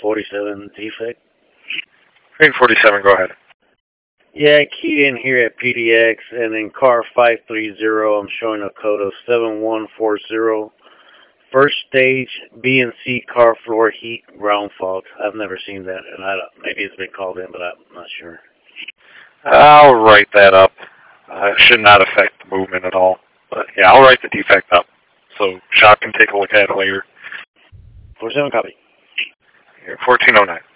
47 defect. Green 47, go ahead. Yeah, I keyed in here at PDX, and in car 530, I'm showing a code of 7140. First stage B and C car floor heat ground fault. I've never seen that, and maybe it's been called in, but I'm not sure. I'll write that up. It should not affect the movement at all. But yeah, I'll write the defect up so shop can take a look at it later. 47 copy. Yeah, 1409.